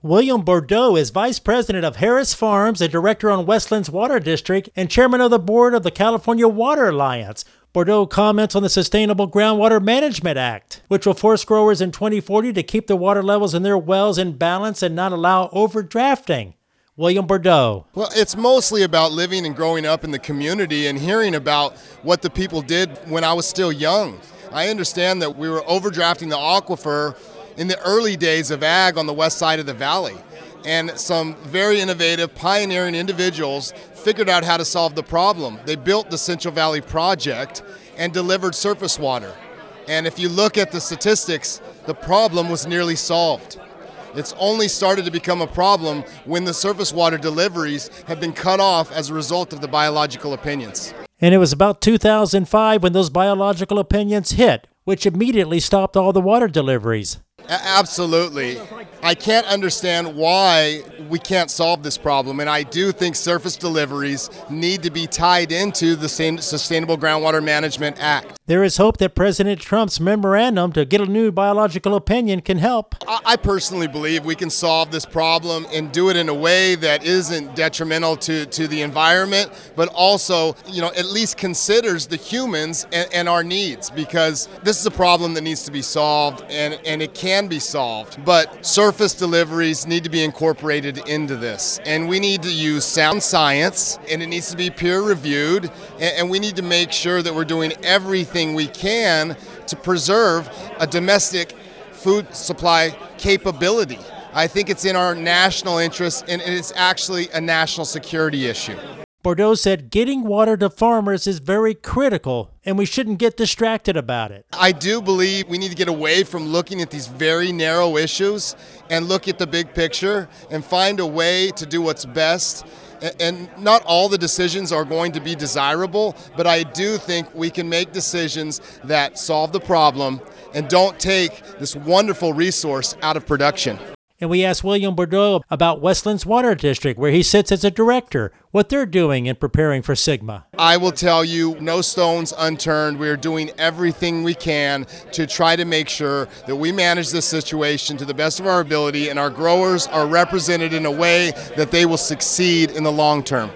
William Bordeaux is vice president of Harris Farms, a director on Westlands Water District, and chairman of the board of the California Water Alliance. Bordeaux comments on the Sustainable Groundwater Management Act, which will force growers in 2040 to keep the water levels in their wells in balance and not allow overdrafting. William Bordeaux. Well, it's mostly about living and growing up in the community and hearing about what the people did when I was still young. I understand that we were overdrafting the aquifer in the early days of ag on the west side of the valley. And some very innovative, pioneering individuals figured out how to solve the problem. They built the Central Valley Project and delivered surface water. And if you look at the statistics, the problem was nearly solved. It's only started to become a problem when the surface water deliveries have been cut off as a result of the biological opinions. And it was about 2005 when those biological opinions hit, which immediately stopped all the water deliveries. Absolutely. I can't understand why we can't solve this problem, and I do think surface deliveries need to be tied into the Sustainable Groundwater Management Act. There is hope that President Trump's memorandum to get a new biological opinion can help. I personally believe we can solve this problem and do it in a way that isn't detrimental to the environment, but also, at least considers the humans and our needs, because this is a problem that needs to be solved, and it can be solved. But surface deliveries need to be incorporated into this, and we need to use sound science, and it needs to be peer reviewed, and we need to make sure that we're doing everything we can to preserve a domestic food supply capability. I think it's in our national interest, and it's actually a national security issue. Bordeaux said getting water to farmers is very critical, and we shouldn't get distracted about it. I do believe we need to get away from looking at these very narrow issues and look at the big picture and find a way to do what's best. And not all the decisions are going to be desirable, but I do think we can make decisions that solve the problem and don't take this wonderful resource out of production. And we asked William Bordeaux about Westlands Water District, where he sits as a director, what they're doing in preparing for SGMA. I will tell you, no stones unturned. We are doing everything we can to try to make sure that we manage this situation to the best of our ability, and our growers are represented in a way that they will succeed in the long term.